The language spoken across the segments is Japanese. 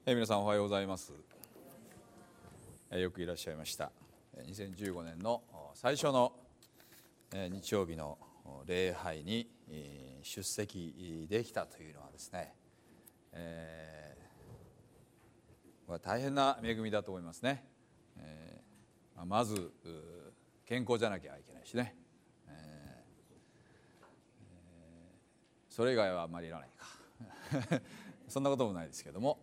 皆さんおはようございます。よくいらっしゃいました。2015年の最初の日曜日の礼拝に出席できたというのはですね、大変な恵みだと思いますね。まず健康じゃなきゃいけないしね、それ以外はあんまりいらないかそんなこともないですけども、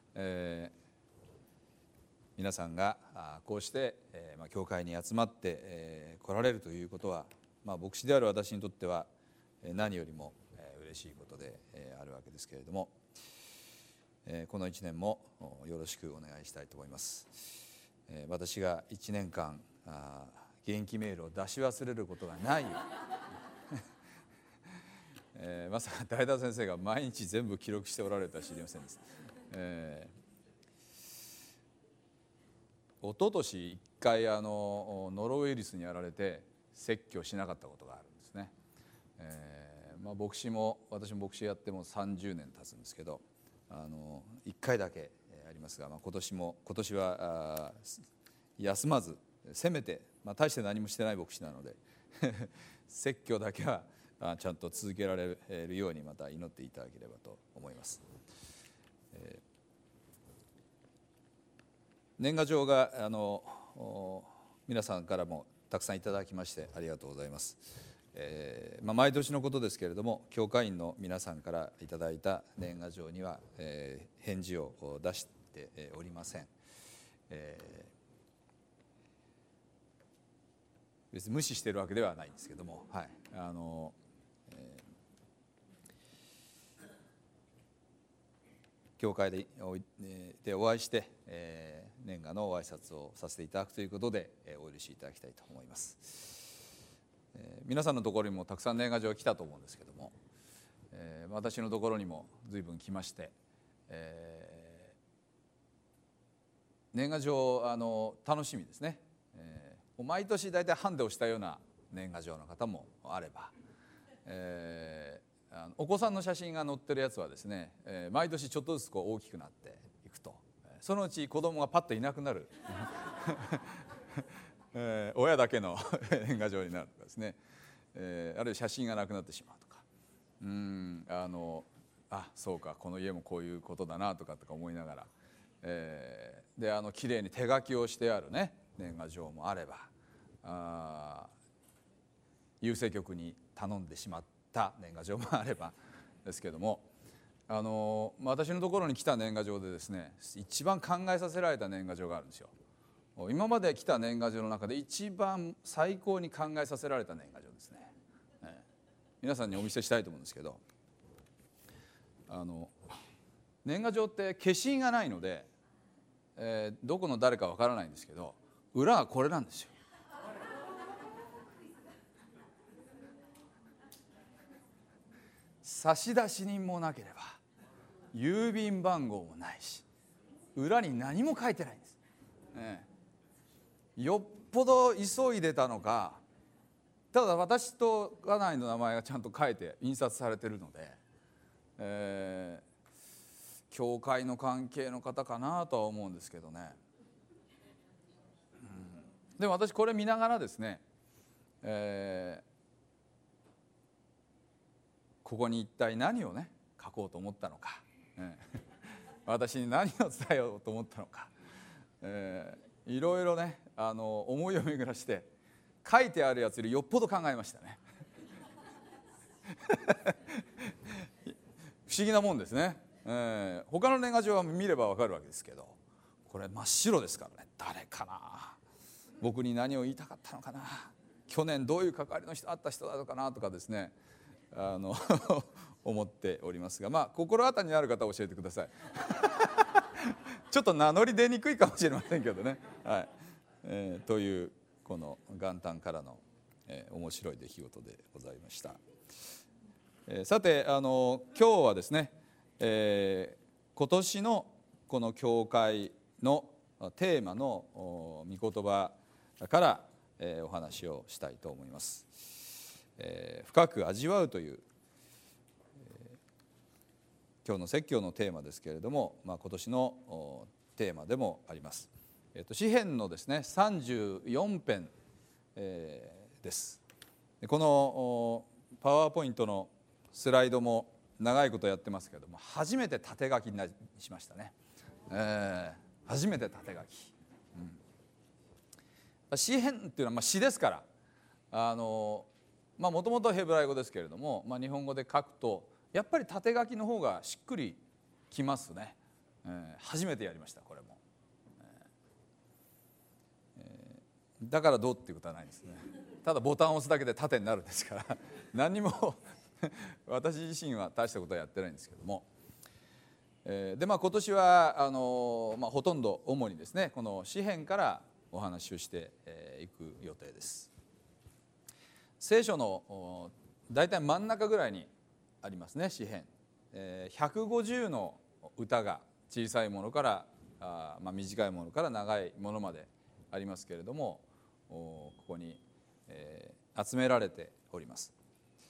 皆さんがこうして、教会に集まって、来られるということは、牧師である私にとっては何よりも嬉しいことであるわけですけれども、この1年もよろしくお願いしたいと思います。私が1年間元気メールを出し忘れることがないようにまさか大田先生が毎日全部記録しておられるとは知りませんでした。一昨年1回ノロウイルスにやられて説教しなかったことがあるんですね。私も牧師やっても30年経つんですけど、1回だけありますが、今年は休まず、せめて、大して何もしてない牧師なので説教だけはちゃんと続けられるようにまた祈っていただければと思います。年賀状が皆さんからもたくさんいただきましてありがとうございます。毎年のことですけれども、教会員の皆さんからいただいた年賀状には、返事を出しておりません。別に無視しているわけではないんですけども、教会でお会いして、年賀のご挨拶をさせていただくということで、お許しいただきたいと思います。皆さんのところにもたくさん年賀状が来たと思うんですけども、私のところにも随分来まして、年賀状楽しみですね。毎年大体ハンデをしたような年賀状の方もあれば、お子さんの写真が載ってるやつはですね、毎年ちょっとずつ大きくなっていくと、そのうち子供がパッといなくなる親だけの年賀状になるとかですね、あるいは写真がなくなってしまうとか、そうかこの家もこういうことだなとか思いながら、できれいに手書きをしてあるね年賀状もあれば、郵政局に頼んでしまった年賀状もあればですけども、私のところに来た年賀状でですね、一番考えさせられた年賀状があるんですよ。今まで来た年賀状の中で一番最高に考えさせられた年賀状ですね。皆さんにお見せしたいと思うんですけど、年賀状って消印がないので、どこの誰かわからないんですけど、裏はこれなんですよ。差出人もなければ郵便番号もないし、裏に何も書いてないんです。よっぽど急いでたのか、ただ私と家内の名前がちゃんと書いて印刷されてるので、教会の関係の方かなとは思うんですけどね。でも私これ見ながらですね、ここに一体何をね書こうと思ったのか、私に何を伝えようと思ったのか、いろいろね思いを巡らして書いてあるやつよりよっぽど考えましたね不思議なもんですね。他の年賀状は見ればわかるわけですけど、これ真っ白ですからね、誰かな、僕に何を言いたかったのかな、去年どういう関わりのあった人だろうかなとかですね、思っておりますが、心当たりにある方は教えてくださいちょっと名乗り出にくいかもしれませんけどね、というこの元旦からの、面白い出来事でございました。さて今日はですね、今年のこの教会のテーマの御言葉から、お話をしたいと思います。深く味わうという今日の説教のテーマですけれども、今年のテーマでもあります。詩編のですね34編、です。このパワーポイントのスライドも長いことやってますけれども、初めて縦書きにしましたね。初めて縦書き。詩編っていうのは詩ですから、もともとヘブライ語ですけれども、日本語で書くとやっぱり縦書きの方がしっくりきますね。初めてやりましたこれも。だからどうっていうことはないですね。ただボタンを押すだけで縦になるんですから何にも私自身は大したことはやってないんですけども、で今年はほとんど主にですねこの詩編からお話をしていく予定です。聖書のだいたい真ん中ぐらいにありますね詩編。150の歌が小さいものから短いものから長いものまでありますけれども、ここに集められております。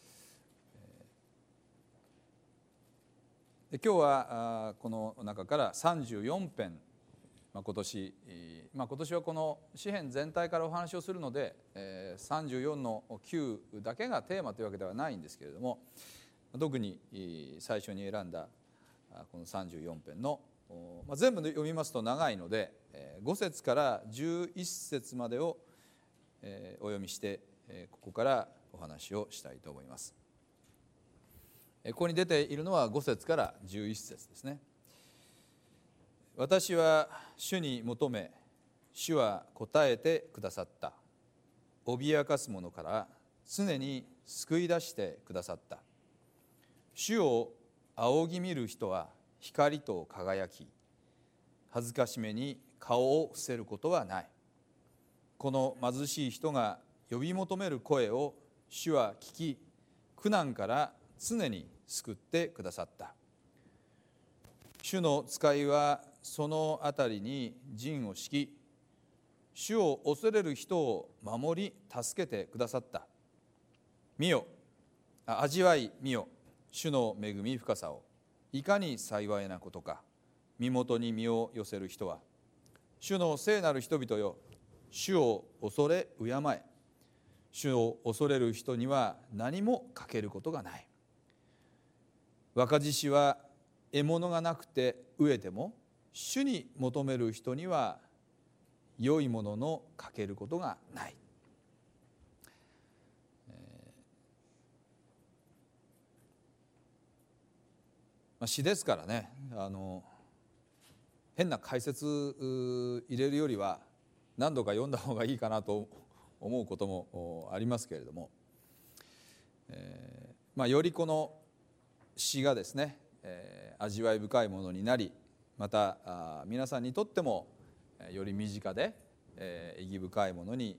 で今日はこの中から34編、今年はこの詩編全体からお話をするので、34の9だけがテーマというわけではないんですけれども、特に最初に選んだこの34編の全部読みますと長いので5節から11節までをお読みしてここからお話をしたいと思います。ここに出ているのは5節から11節ですね。私は主に求め、主は答えてくださった。脅かす者から常に救い出してくださった。主を仰ぎ見る人は光と輝き、恥ずかしめに顔を伏せることはない。この貧しい人が呼び求める声を主は聞き、苦難から常に救ってくださった。主の使いはそのあたりに陣を敷き、主を恐れる人を守り助けてくださった。味わい見よ、主の恵み深さを。いかに幸いなことか。身元に身を寄せる人は。主の聖なる人々よ、主を恐れ敬え。主を恐れる人には何も欠けることがない。若獅子は獲物がなくて飢えても、主に求める人には良いものの欠けることがない。詩ですからね、変な解説入れるよりは何度か読んだ方がいいかなと思うこともありますけれども、よりこの詩がですね、味わい深いものになり、また皆さんにとってもより身近で意義深いものに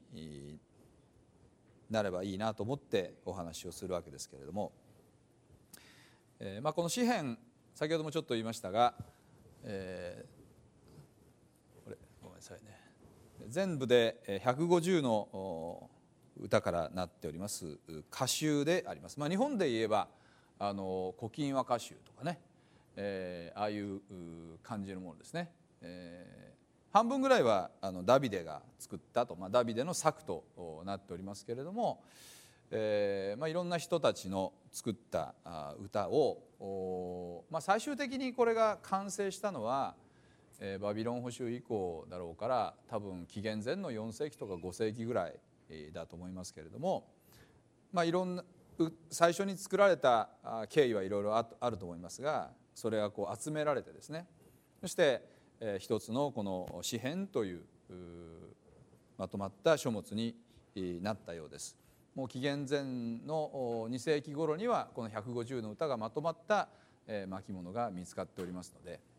なればいいなと思ってお話をするわけですけれども、この詩編、先ほどもちょっと言いましたが、これごめんなさいね、全部で150の歌からなっております歌集であります。日本で言えば古今和歌集とかね、ああいう感じのものですね。半分ぐらいはダビデが作ったと、ダビデの作となっておりますけれども、いろんな人たちの作った歌を、最終的にこれが完成したのはバビロン捕囚以降だろうから、多分紀元前の4世紀とか5世紀ぐらいだと思いますけれども、いろんな最初に作られた経緯はいろいろあると思いますが、それがこう集められてですね、そして一つのこの詩編というまとまった書物になったようです。もう紀元前の2世紀頃にはこの150の歌がまとまった巻物が見つかっておりますので、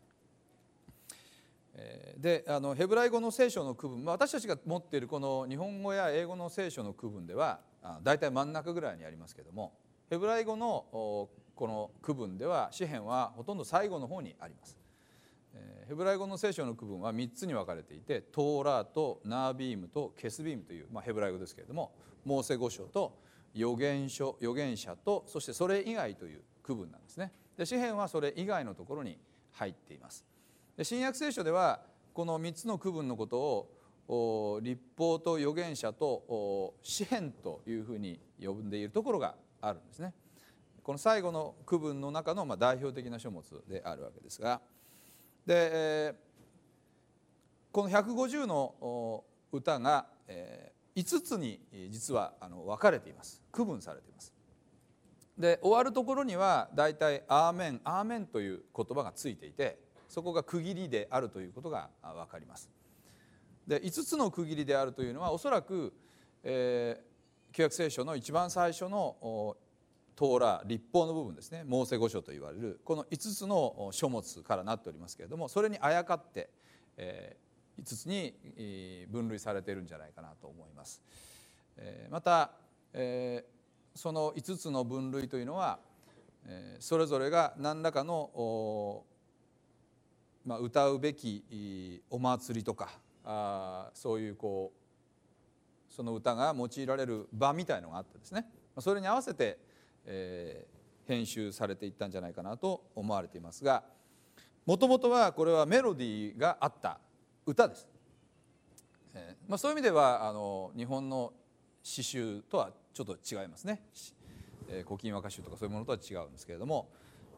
ヘブライ語の聖書の区分、私たちが持っているこの日本語や英語の聖書の区分ではだいたい真ん中ぐらいにありますけども、ヘブライ語のこの区分では詩編はほとんど最後の方にあります。ヘブライ語の聖書の区分は3つに分かれていて、トーラーとナービームとケスビームという、ヘブライ語ですけれども、モーセ五書と預言者と、そしてそれ以外という区分なんですね。 で詩編はそれ以外のところに入っています。で新約聖書ではこの3つの区分のことを律法と預言者と詩編というふうに呼んでいるところがあるんですね。この最後の区分の中の代表的な書物であるわけですが、でこの150の歌が5つに実は分かれています。区分されています。で終わるところにはだいたいアーメンアーメンという言葉がついていて、そこが区切りであるということが分かります。で5つの区切りであるというのはおそらく、旧約聖書の一番最初のトーラ律法の部分ですね、モーセ五書といわれるこの5つの書物からなっておりますけれども、それにあやかって、5つに分類されているんじゃないかなと思います。また、その5つの分類というのは、それぞれが何らかの歌うべきお祭りとかそういうその歌が用いられる場みたいのがあってですね、それに合わせて編集されていったんじゃないかなと思われていますが、もともとはこれはメロディーがあった歌です。そういう意味では日本の詩集とはちょっと違いますね。古今和歌集とかそういうものとは違うんですけれども、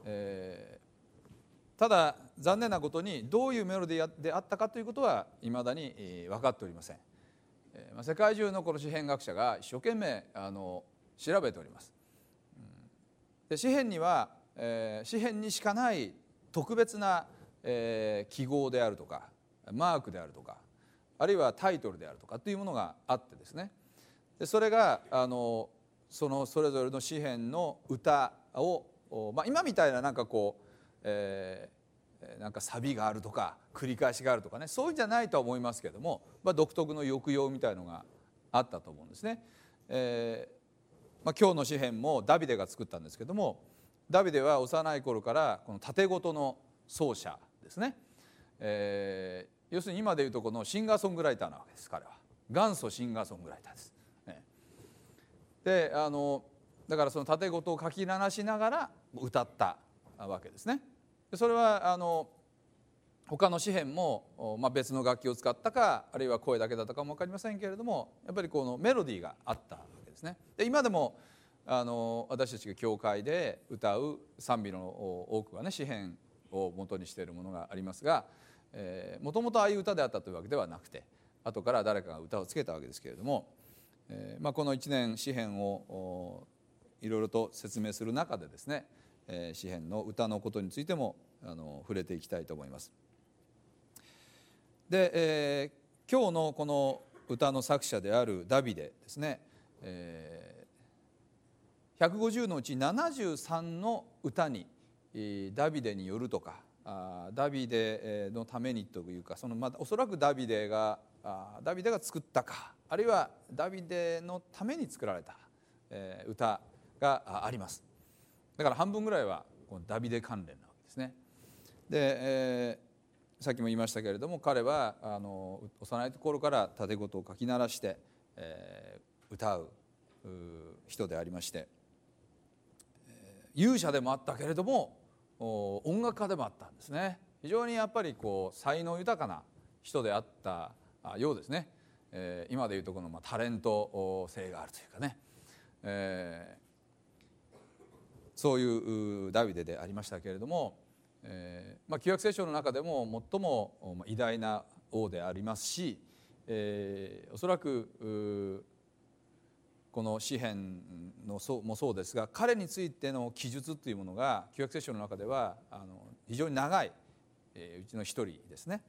ただ残念なことにどういうメロディーであったかということはいまだに分かっておりません。世界中のこの詩編学者が一生懸命調べております。で詩編には、詩編にしかない特別な、記号であるとかマークであるとか、あるいはタイトルであるとかというものがあってですね、でそれがそれぞれの詩編の歌を、今みたいななんかなんかサビがあるとか繰り返しがあるとかね、そういうんじゃないとは思いますけれども、独特の抑揚みたいのがあったと思うんですね。今日の詩編もダビデが作ったんですけども、ダビデは幼い頃からこの縦ごとの奏者ですね。要するに今でいうとこのシンガーソングライターなわけです。彼は元祖シンガーソングライターです。でだからその縦ごとを書き流しながら歌ったわけですね。それは他の詩編も、別の楽器を使ったか、あるいは声だけだったかも分かりませんけれども、やっぱりこのメロディーがあったわけですね。で今でも私たちが教会で歌う賛美の多くはね、詩編を元にしているものがありますが、もともとああいう歌であったというわけではなくて、後から誰かが歌をつけたわけですけれども、この1年詩編をいろいろと説明する中でですね、詩編の歌のことについても触れていきたいと思います。で、今日のこの歌の作者であるダビデですね、150のうち73の歌にダビデによるとかダビデのためにというか、おそらくダビデが作ったか、あるいはダビデのために作られた歌があります。だから半分ぐらいはこのダビデ関連なわけですね。で、さっきも言いましたけれども、彼は幼い頃から縦ごとを書き鳴らして、歌う人でありまして、勇者でもあったけれども音楽家でもあったんですね。非常にやっぱり才能豊かな人であったようですね。今でいうとこのタレント性があるというかね、そういうダビデでありましたけれども、旧約聖書の中でも最も偉大な王でありますし、おそらくこの詩編もそうですが、彼についての記述というものが旧約聖書の中では非常に長いうちの一人ですね。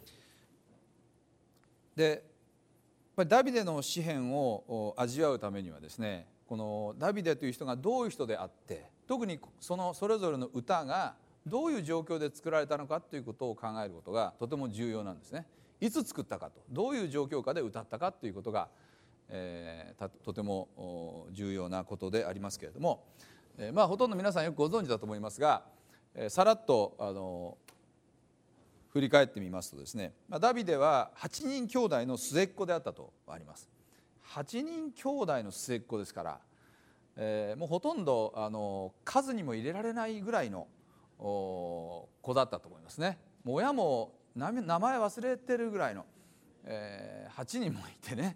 でダビデの詩編を味わうためにはですね、このダビデという人がどういう人であって、特にそれぞれの歌がどういう状況で作られたのかということを考えることがとても重要なんですね。いつ作ったかと、どういう状況下で歌ったかということがとても重要なことでありますけれども、ほとんど皆さんよくご存知だと思いますが、さらっと振り返ってみますとですね、ダビデは8人兄弟の末っ子であったとあります。8人兄弟の末っ子ですから、 もうほとんど数にも入れられないぐらいの子だったと思いますね。もう親も名前忘れてるぐらいの、8人もいてね、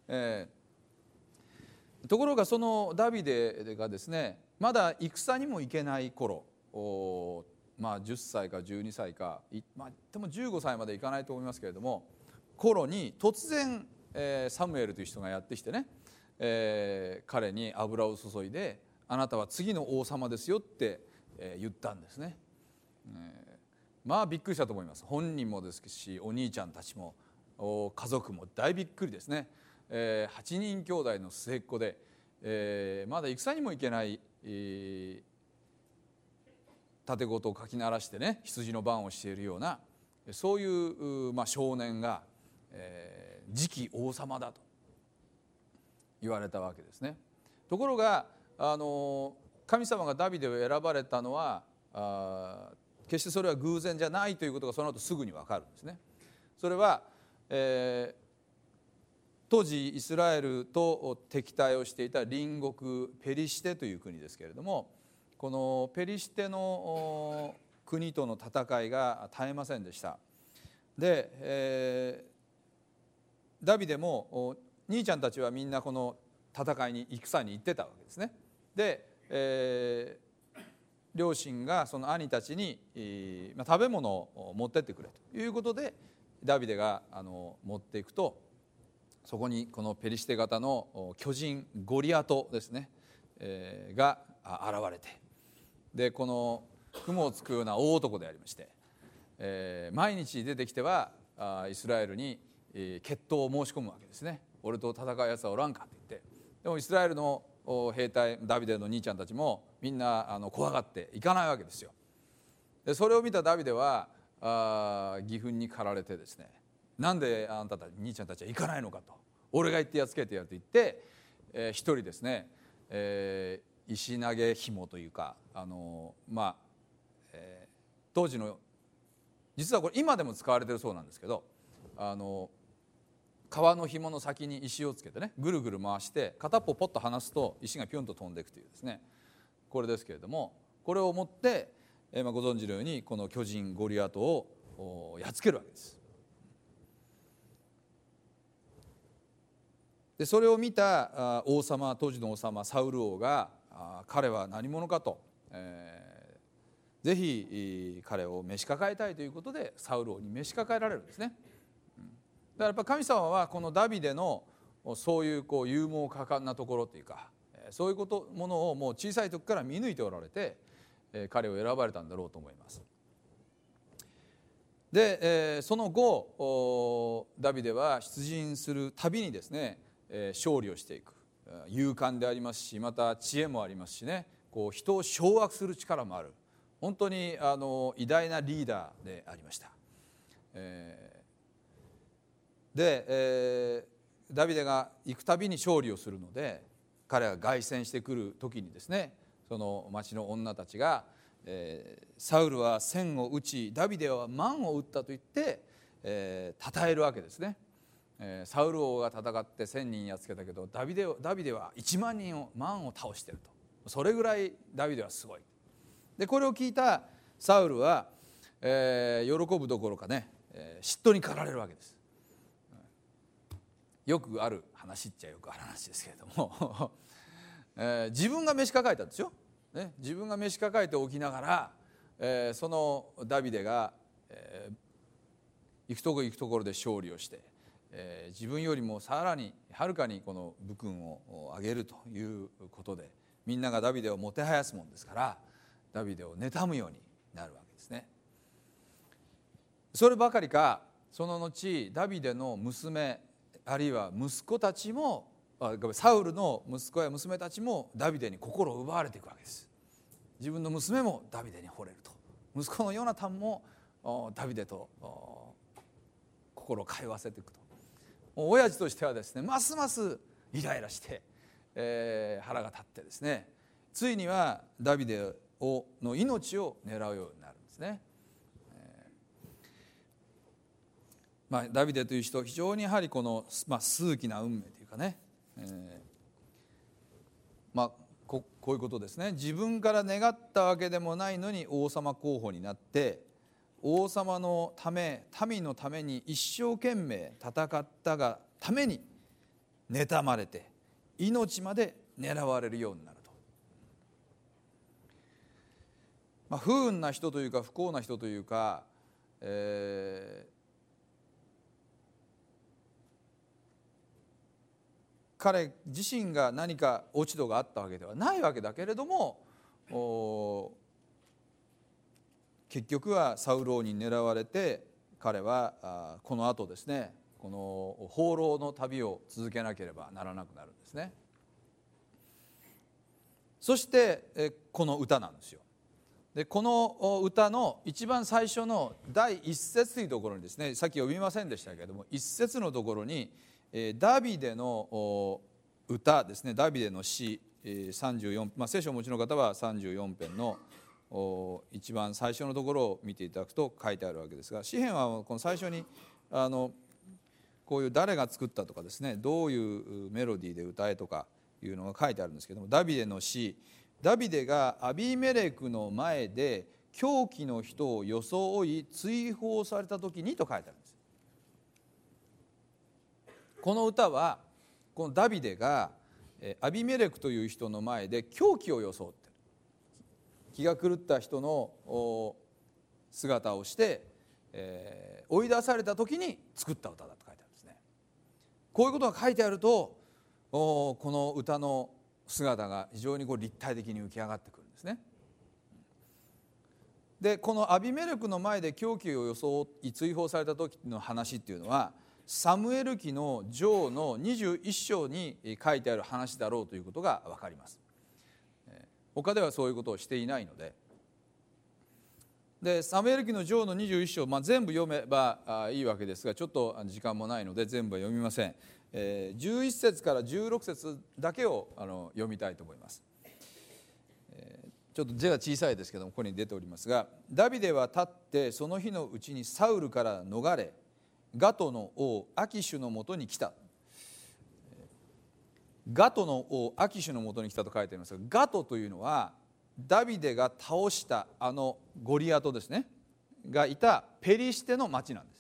ところがそのダビデがですね、まだ戦にも行けない頃、10歳か12歳か、でも15歳までいかないと思いますけれども、頃に突然、サムエルという人がやってきてね、彼に油を注いで、あなたは次の王様ですよって、言ったんですね。びっくりしたと思います。本人もですし、お兄ちゃんたちも家族も大びっくりですね。8人兄弟の末っ子で、まだ戦にも行けない盾事をかき鳴らしてね、羊の番をしているような、そういう、少年が、次期王様だと言われたわけですね。ところが神様がダビデを選ばれたのは決してそれは偶然じゃないということがその後すぐに分かるんですね。それは、当時イスラエルと敵対をしていた隣国ペリシテという国ですけれども、このペリシテの国との戦いが絶えませんでした。で、ダビデも兄ちゃんたちはみんなこの戦いに戦に行ってたわけですね。で、両親がその兄たちに、食べ物を持ってってくれということでダビデが持っていくと、そこにこのペリシテ型の巨人ゴリアトですね、が現れて、でこの雲をつくような大男でありまして、毎日出てきてはイスラエルに決闘を申し込むわけですね。俺と戦うやつはおらんかって言って。でもイスラエルの兵隊、ダビデの兄ちゃんたちもみんな怖がって行かないわけですよ。でそれを見たダビデは義憤に駆られてですね、なんであんたたち兄ちゃんたちは行かないのかと、俺が行ってやっつけてやると言って、一人ですね、石投げ紐というか当時の、実はこれ今でも使われてるそうなんですけど、川の紐の先に石をつけてね、ぐるぐる回して片っぽポッと離すと石がピョンと飛んでいくというですね、これですけれども、これを持って、ご存知のようにこの巨人ゴリアトをやっつけるわけです。でそれを見た王様、当時の王様サウル王が、彼は何者かと、ぜひ彼を召し抱えたいということでサウル王に召し抱えられるんですね。だからやっぱ神様はこのダビデのそういう勇猛果敢なところというか、そういうものをもう小さい時から見抜いておられて、彼を選ばれたんだろうと思います。で、その後ダビデは出陣するたびにですね、勝利をしていく、勇敢でありますし、また知恵もありますしね、人を掌握する力もある、本当に偉大なリーダーでありました。で、ダビデが行くたびに勝利をするので、彼が凱旋してくる時にですね、その町の女たちが、サウルは千を撃ちダビデは万を撃ったと言って、称えるわけですね。サウル王が戦って1000人やっつけたけど、ダビデは1万人万を倒していると、それぐらいダビデはすごい。でこれを聞いたサウルは、喜ぶどころかね、嫉妬に駆られるわけです。よくある話っちゃよくある話ですけれども自分が召し抱えたんですよ、ね、自分が召し抱えておきながら、そのダビデが、行くところで勝利をして、自分よりもさらにはるかにこの武勲を上げるということで、みんながダビデをもてはやすもんですから、ダビデを妬むようになるわけですね。そればかりか、その後ダビデの娘あるいは息子たちも、サウルの息子や娘たちもダビデに心を奪われていくわけです。自分の娘もダビデに惚れると、息子のヨナタンもダビデと心を通わせていくと、親父としてはですね、ますますイライラして、腹が立ってですね、ついにはダビデの命を狙うようになるんですね。ダビデという人、非常にやはり数奇な運命というかね、ここういうことですね。自分から願ったわけでもないのに王様候補になって、王様のため、民のために一生懸命戦ったがために妬まれて命まで狙われるようになると。不運な人というか不幸な人というか、彼自身が何か落ち度があったわけではないわけだけれども、結局はサウル王に狙われて、彼はこの後ですね、この放浪の旅を続けなければならなくなるんですね。そしてこの歌なんですよ。でこの歌の一番最初の第一節というところにですね、さっき読みませんでしたけれども、一節のところにダビデの歌ですね、ダビデの詩34、聖書をお持ちの方は34編の一番最初のところを見ていただくと書いてあるわけですが、詩篇はこの最初にこういう誰が作ったとかですね、どういうメロディーで歌えとかいうのが書いてあるんですけども、ダビデの詩、ダビデがアビメレクの前で狂気の人を装い追放された時にと書いてあるんです。この歌はこのダビデがアビメレクという人の前で狂気を装って、気が狂った人の姿をして、追い出された時に作った歌だと書いてあるんですね。こういうことが書いてあると、この歌の姿が非常に立体的に浮き上がってくるんですね。でこのアビメレクの前で狂気を装い追放された時の話っていうのは、サムエル記の上の21章に書いてある話だろうということが分かります。他ではそういうことをしていないので、サムエル記の上の21章、全部読めばいいわけですが、ちょっと時間もないので全部は読みません。11節から16節だけを読みたいと思います。ちょっと字が小さいですけども、ここに出ておりますが、ダビデは立ってその日のうちにサウルから逃れ、ガトの王アキシュのもとに来た。ガトの王アキシュのもとに来たと書いてありますが、ガトというのはダビデが倒したゴリアトですねがいたペリシテの町なんです。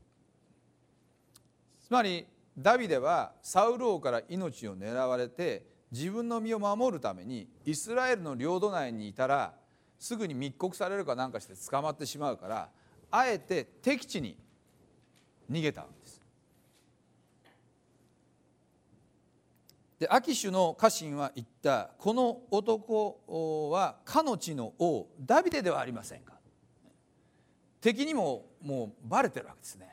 つまりダビデはサウル王から命を狙われて、自分の身を守るためにイスラエルの領土内にいたらすぐに密告されるかなんかして捕まってしまうから、あえて敵地に逃げたんです。でアキシュの家臣は言った。この男はかの地の王ダビデではありませんか。敵にももうバレてるわけですね。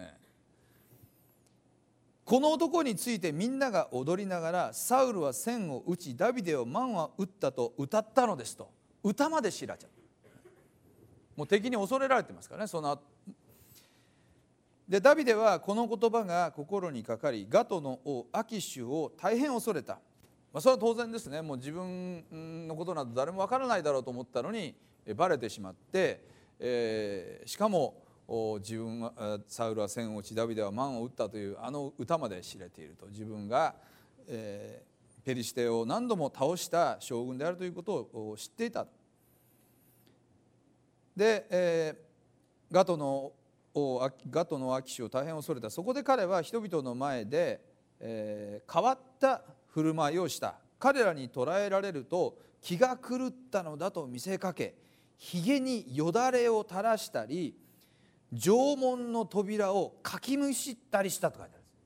この男についてみんなが踊りながら、サウルは千を打ちダビデを万は打ったと歌ったのですと、歌まで知らちゃう。もう敵に恐れられてますからね。そのでダビデはこの言葉が心にかかり、ガトの王アキシュを大変恐れた。それは当然ですね。もう自分のことなど誰もわからないだろうと思ったのにバレてしまって、しかも自分はサウルは千を打ちダビデは万を打ったという歌まで知れていると。自分が、ペリシテを何度も倒した将軍であるということを知っていた。で、ガトのアキシュを大変恐れた。そこで彼は人々の前で、変わった振る舞いをした。彼らに捕らえられると気が狂ったのだと見せかけ、ひげによだれを垂らしたり城門の扉をかきむしったりしたと書いてあるん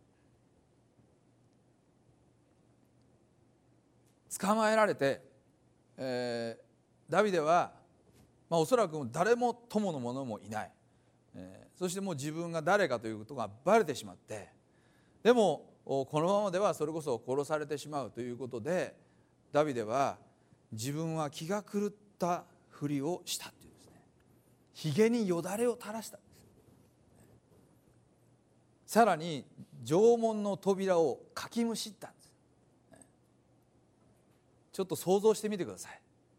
です。捕まえられて、ダビデは、おそらく誰も友の者もいない、そしてもう自分が誰かということがバレてしまって、でもこのままではそれこそ殺されてしまうということで、ダビデは自分は気が狂ったふりをしたっていうんですね。ひげによだれを垂らしたんです。さらに城門の扉をかきむしったんです。ちょっと想像してみてください。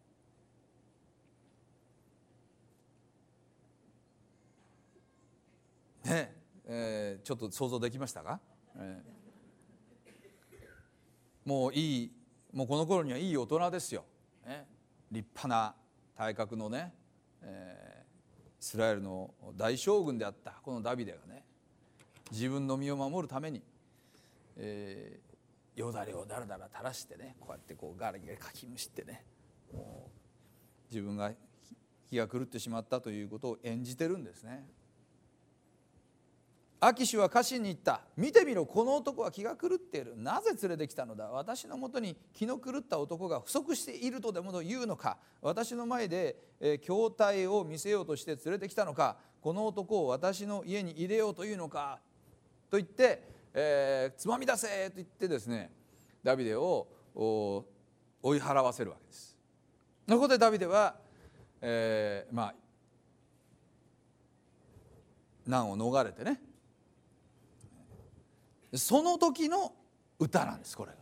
ね、ちょっと想像できましたか？もういい、 もうこの頃にはいい大人ですよ、立派な体格のね、イスラエルの大将軍であったこのダビデがね、自分の身を守るために、よだれをだらだら垂らしてね、こうやってこうガリガリかきむしってね、もう自分が気が狂ってしまったということを演じてるんですね。アキシュは家臣に言った。見てみろ、この男は気が狂っている。なぜ連れてきたのだ。私のもとに気の狂った男が不足しているとでも言うのか。私の前で筐体を見せようとして連れてきたのか。この男を私の家に入れようというのかと言って、つまみ出せと言ってですね、ダビデを追い払わせるわけです。そこでダビデは、難を逃れてね、その時の歌なんです。これが、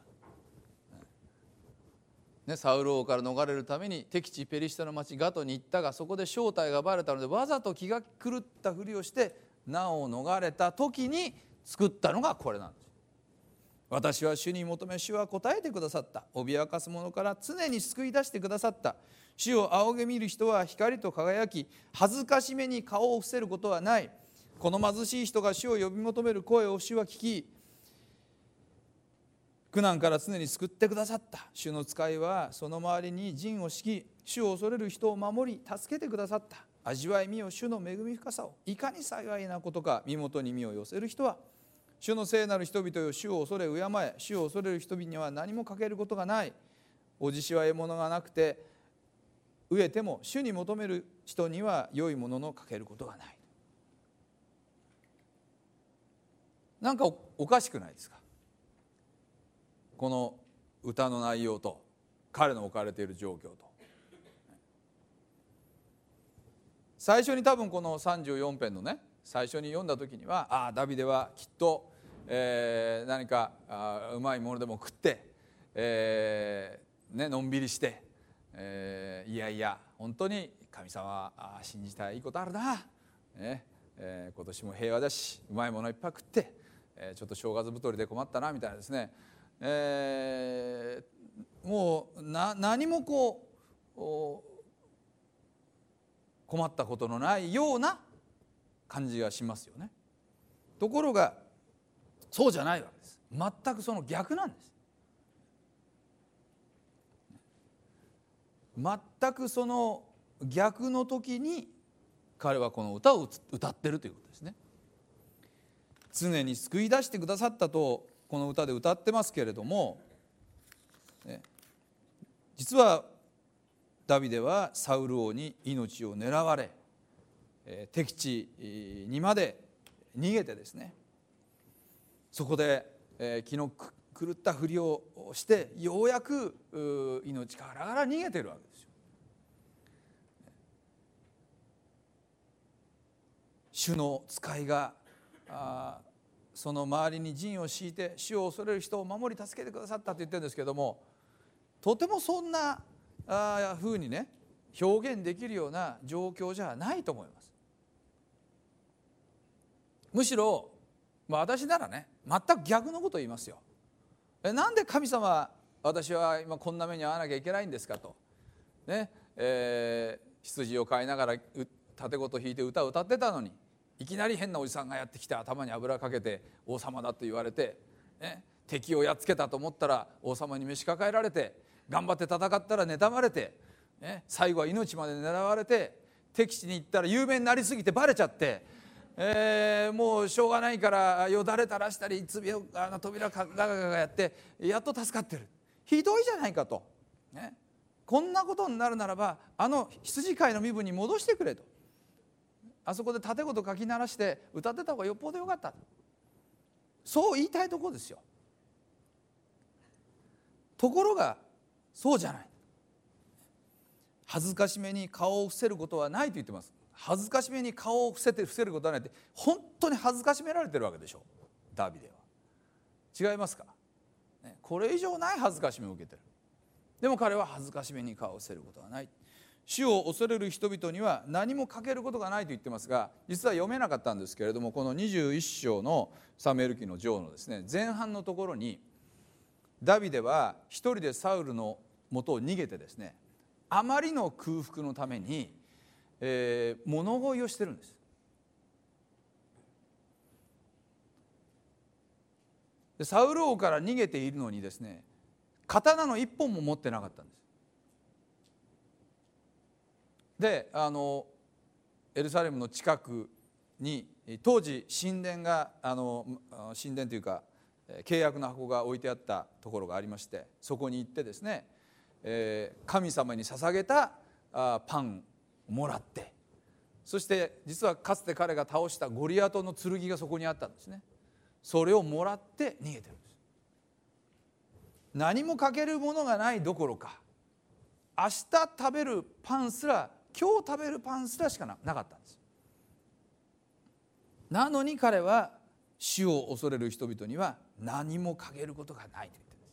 ね、サウル王から逃れるために敵地ペリシテの町ガトに行ったが、そこで正体がバレたのでわざと気が狂ったふりをして難を逃れた時に作ったのがこれなんです。私は主に求め、主は答えてくださった。脅かす者から常に救い出してくださった。主を仰げ見る人は光と輝き、恥ずかしめに顔を伏せることはない。この貧しい人が主を呼び求める声を主は聞き、苦難から常に救ってくださった。主の使いはその周りに陣を敷き、主を恐れる人を守り助けてくださった。味わいみよ主の恵み深さを。いかに幸いなことか。身元に身を寄せる人は主の聖なる人々よ、主を恐れ敬え。主を恐れる人々には何も欠けることがない。おじしは獲物がなくて飢えても、主に求める人には良いものの欠けることがない。なんか おかしくないですか。この歌の内容と彼の置かれている状況と。最初に多分この34編のね、最初に読んだ時には、ダビデはきっと、何かうまいものでも食って、のんびりして、いやいや本当に神様は信じたらいいことあるな、今年も平和だしうまいものいっぱい食って、ちょっと正月太りで困ったなみたいなですね、もう何も困ったことのないような感じがしますよね。ところがそうじゃないわけです。全くその逆なんです。全くその逆の時に彼はこの歌を歌ってるということですね。常に救い出してくださったとこの歌で歌ってますけれども、実はダビデはサウル王に命を狙われ、敵地にまで逃げてですね、そこで気の狂ったふりをしてようやく命からがら逃げてるわけですよ。主の使いがその周りに陣を敷いて主を恐れる人を守り助けてくださったと言ってるんですけども、とてもそんなふうにね表現できるような状況じゃないと思います。むしろ、私ならね全く逆のことを言いますよ。なんで神様は私は今こんな目に遭わなきゃいけないんですかと、羊を飼いながら盾ごと弾いて歌を歌ってたのに、いきなり変なおじさんがやってきて頭に油かけて王様だと言われて、敵をやっつけたと思ったら王様に召し抱えられて、頑張って戦ったら妬まれて、最後は命まで狙われて、敵地に行ったら有名になりすぎてバレちゃって、もうしょうがないからよだれ垂らしたり扉ガガガガやってやっと助かってる。ひどいじゃないかと、こんなことになるならば羊飼いの身分に戻してくれと、あそこで盾ごとかき鳴らして歌ってた方がよっぽどよかった、そう言いたいところですよ。ところがそうじゃない。恥ずかしめに顔を伏せることはないと言ってます。恥ずかしめに顔を伏せることはないって、本当に恥ずかしめられてるわけでしょダビデは。違いますか、これ以上ない恥ずかしめを受けてる。でも彼は恥ずかしめに顔を伏せることはない。主を恐れる人々には何も欠けることがないと言ってますが、実は読めなかったんですけれども、この21章のサムエル記の上のですね前半のところに、 ダビデは一人でサウルの元を逃げてですね、あまりの空腹のために、物乞いをしてるんです。でサウル王から逃げているのにですね、刀の一本も持ってなかったんです。でエルサレムの近くに当時神殿が神殿というか契約の箱が置いてあったところがありまして、そこに行ってですね、神様に捧げたパンをもらって、そして実はかつて彼が倒したゴリアトの剣がそこにあったんですね。それをもらって逃げてるんです。何もかけるものがないどころか、明日食べるパンすら、今日食べるパンすらしかなかったんです。なのに彼は死を恐れる人々には何もかけることがないと言っているんです。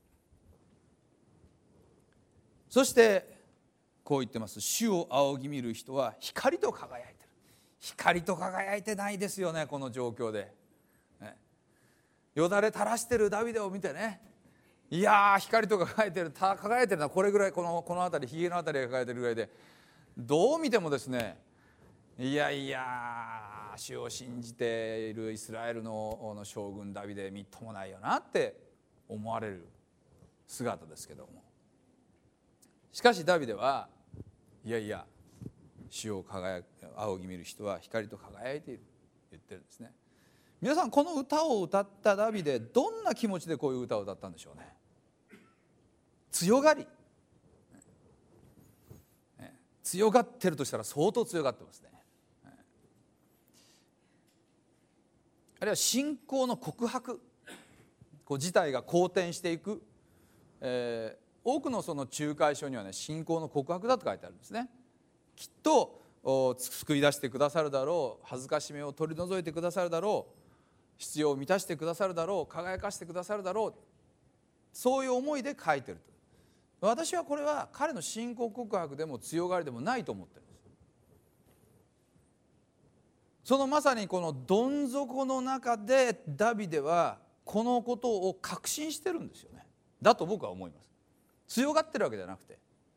そしてこう言ってます。主を仰ぎ見る人は光と輝いてる。光と輝いてないですよね、この状況で。よだれ垂らしてるダビデを見てね、いやー光と輝いてる、輝いてるのはこれぐらい、この辺り、ひげの辺りが輝いてるぐらいで、どう見てもですね、いやいや主を信じているイスラエルの将軍ダビデみっともないよなって思われる姿ですけども、しかしダビデはいやいや主を仰ぎ見る人は光と輝いていると言ってるんですね。皆さん、この歌を歌ったダビデ、どんな気持ちでこういう歌を歌ったんでしょうね。強がり、強がってるとしたら相当強がってますね。あるいは信仰の告白、事態が好転していく、多くのその仲介書にはね、信仰の告白だと書いてあるんですね。きっと救い出してくださるだろう、恥ずかしめを取り除いてくださるだろう、必要を満たしてくださるだろう、輝かしてくださるだろう、そういう思いで書いてると。私はこれは彼の信仰告白でも強がりでもないと思ってるんです。そのまさにこのどん底の中でダビデはこのことを確信してるんですよね。だと僕は思います。強がってるわけじゃなくて、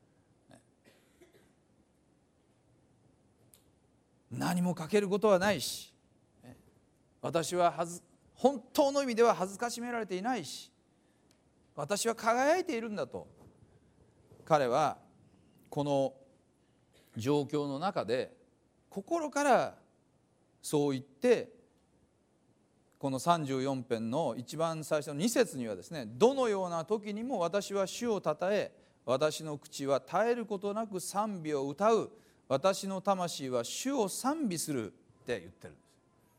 何もかけることはないし、私は本当の意味では恥ずかしめられていないし、私は輝いているんだと、彼はこの状況の中で心からそう言って、この34編の一番最初の2節にはですね、どのような時にも私は主をたたえ、私の口は絶えることなく賛美を歌う、私の魂は主を賛美するって言ってるんです。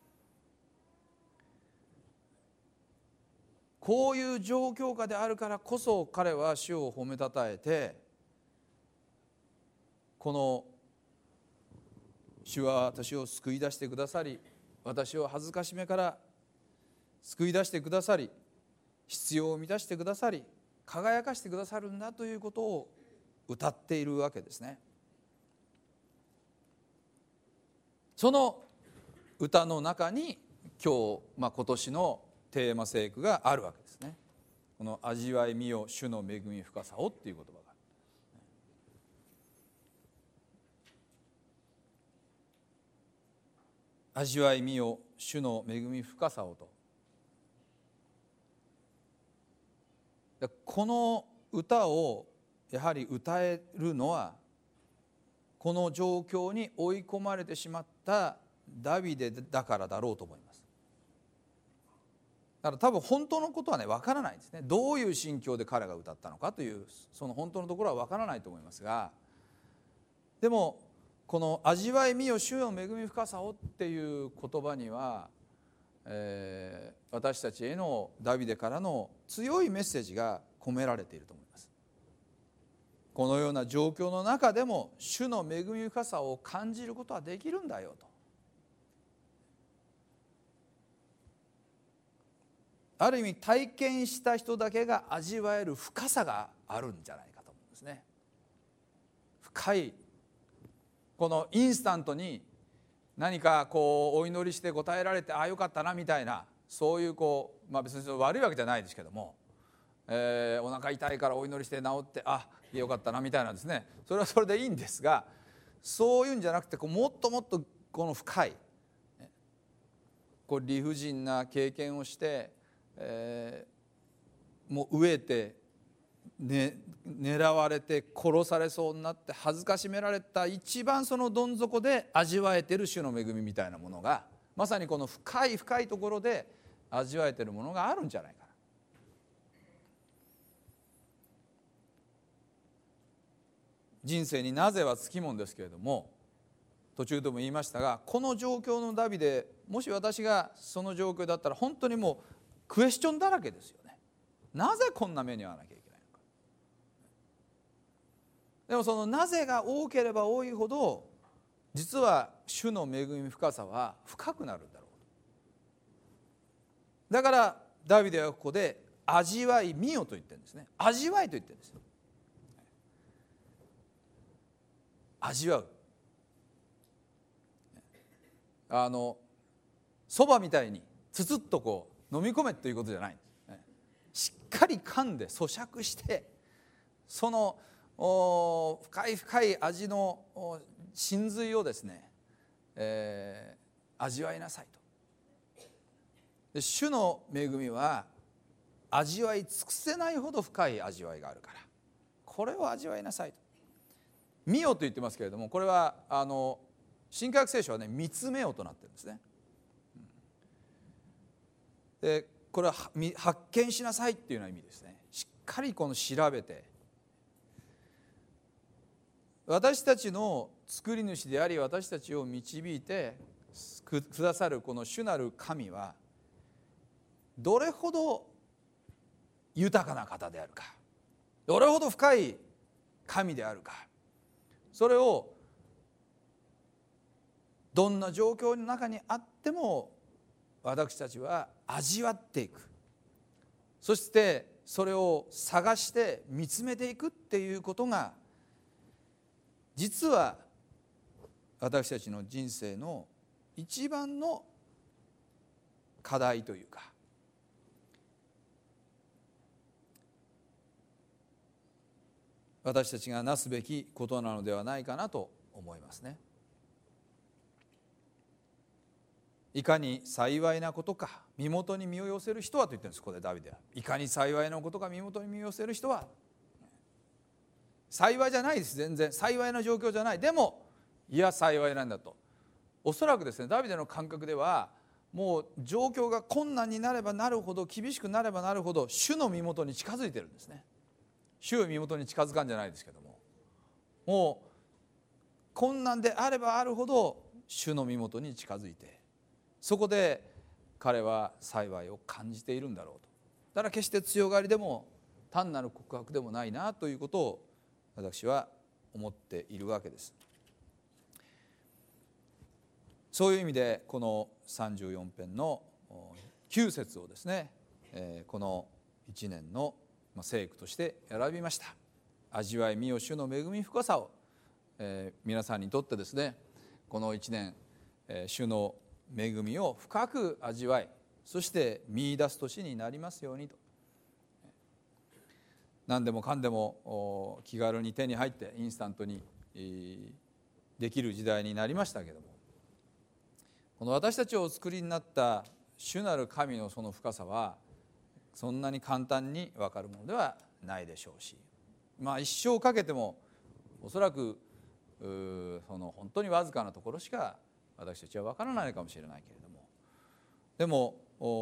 こういう状況下であるからこそ彼は主を褒めたたえて、この主は私を救い出してくださり、私を恥ずかしめから救い出してくださり、必要を満たしてくださり、輝かしてくださるんだということを歌っているわけですね。その歌の中に今年のテーマ聖句があるわけですね。この味わいみよ主の恵み深さをっていう言葉がある。味わいみよ主の恵み深さをと。この歌をやはり歌えるのは、この状況に追い込まれてしまったダビデだからだろうと思います。だから多分本当のことはね、わからないんですね。どういう心境で彼が歌ったのかという、その本当のところはわからないと思いますが、でもこの味わいみよ主の恵み深さをっていう言葉には、私たちへのダビデからの強いメッセージが込められていると思います。このような状況の中でも主の恵み深さを感じることはできるんだよと。ある意味体験した人だけが味わえる深さがあるんじゃないかと思うんですね。深い、このインスタントに何かお祈りして答えられて、ああよかったなみたいな、そういう別に悪いわけじゃないですけども、 お腹痛いからお祈りして治って、あ、よかったなみたいなですね、それはそれでいいんですが、そういうんじゃなくて、もっともっとこの深い、理不尽な経験をして、もう飢えて、狙われて殺されそうになって恥ずかしめられた一番そのどん底で味わえている主の恵みみたいなものが、まさにこの深い深いところで味わえているものがあるんじゃないかな。人生になぜはつきもんですけれども、途中でも言いましたが、この状況のダビデ、もし私がその状況だったら本当にもうクエスチョンだらけですよね。なぜこんな目に遭わなきゃいけないのか。でもそのなぜが多ければ多いほど、実は主の恵み深さは深くなるんだろう。だからダビデはここで味わい見よと言ってるんですね。味わいと言ってるんですよ。味わう。そばみたいにつつっと飲み込めということじゃないんです。しっかり噛んで咀嚼して、その深い深い味の真髄をですね、味わいなさいと。で、主の恵みは味わい尽くせないほど深い味わいがあるから、これを味わいなさいと。見よと言ってますけれども、これは新科学聖書はね、見つめよとなってるんですね。で、これは発見しなさいっていうような意味ですね。しっかり調べて、私たちの作り主であり、私たちを導いてくださるこの主なる神はどれほど豊かな方であるか、どれほど深い神であるか、それをどんな状況の中にあっても私たちは味わっていく。そしてそれを探して見つめていくっていうことが、実は私たちの人生の一番の課題というか、私たちがなすべきことなのではないかなと思いますね。いかに幸いなことか、身元に身を寄せる人はと言ってるんです。ここでダビデは、いかに幸いなことか身元に身を寄せる人は。幸いじゃないです。全然幸いな状況じゃない。でもいや幸いなんだと。おそらくですね、ダビデの感覚では、もう状況が困難になればなるほど、厳しくなればなるほど、主の身元に近づいてるんですね。主の身元に近づかんじゃないですけども、もう困難であればあるほど主の身元に近づいて、そこで彼は幸いを感じているんだろうと。だから決して強がりでも単なる告白でもないなということを私は思っているわけです。そういう意味でこの34編の9節をですね、この1年の聖句として選びました。味わい見よ主の恵み深さを、皆さんにとってですね、この1年、主の恵みを深く味わい、そして見出す年になりますようにと。何でもかんでも気軽に手に入ってインスタントにできる時代になりましたけれども、この私たちをお作りになった主なる神のその深さはそんなに簡単に分かるものではないでしょうし、一生かけてもおそらくその本当にわずかなところしか私たちは分からないかもしれないけれども、でも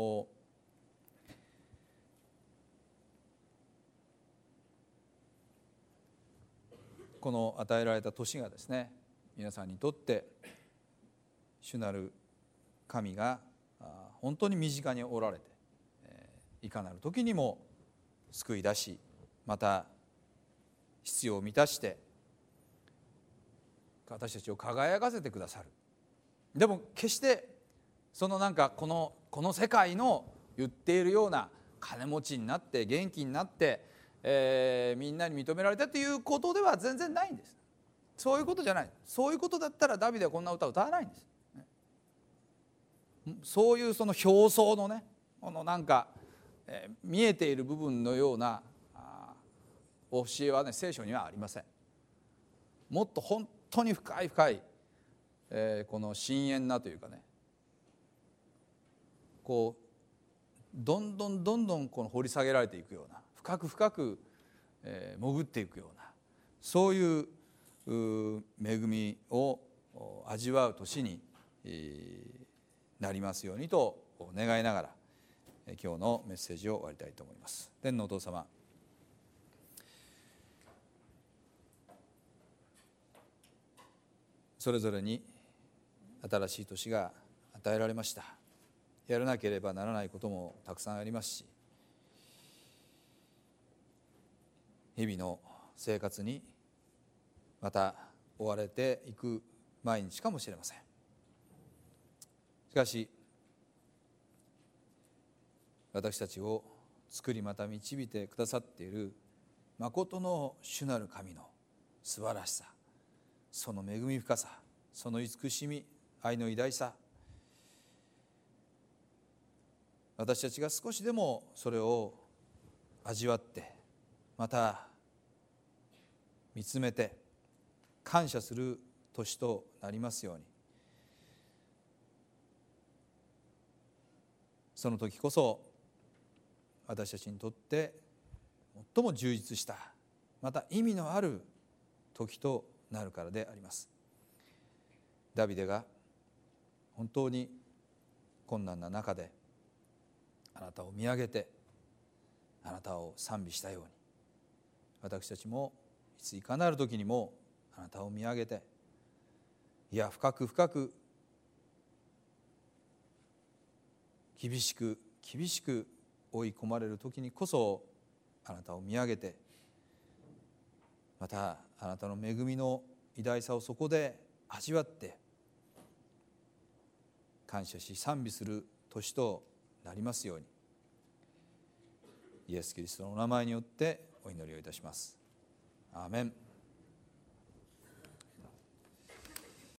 この与えられた年がですね、皆さんにとって主なる神が本当に身近におられて、いかなる時にも救い出し、また必要を満たして私たちを輝かせてくださる。でも決してそのこの世界の言っているような金持ちになって元気になって、みんなに認められたということでは全然ないんです。そういうことじゃない。そういうことだったらダビデはこんな歌を歌わないんです。そういうその表層のね、この見えている部分のような教えはね、聖書にはありません。もっと本当に深い深い、この深遠なというかね、こうどんどんこの掘り下げられていくような、深く深く、潜っていくような、そういう恵みを味わう年になりますようにと願いながら、今日のメッセージを終わりたいと思います。天のお父様、それぞれに新しい年が与えられました。やらなければならないこともたくさんありますし、日々の生活にまた追われていく毎日かもしれません。しかし私たちを作りまた導いてくださっている誠の主なる神の素晴らしさ、その恵み深さ、その慈しみ、愛の偉大さ、私たちが少しでもそれを味わって、また見つめて感謝する年となりますように。その時こそ私たちにとって最も充実した、また意味のある時となるからであります。ダビデが本当に困難な中であなたを見上げてあなたを賛美したように、私たちもいついかなる時にもあなたを見上げて、いや深く深く厳しく追い込まれる時にこそあなたを見上げて、またあなたの恵みの偉大さをそこで味わって感謝し賛美する年となりますように、イエス・キリストのお名前によってお祈りをいたします。アーメン。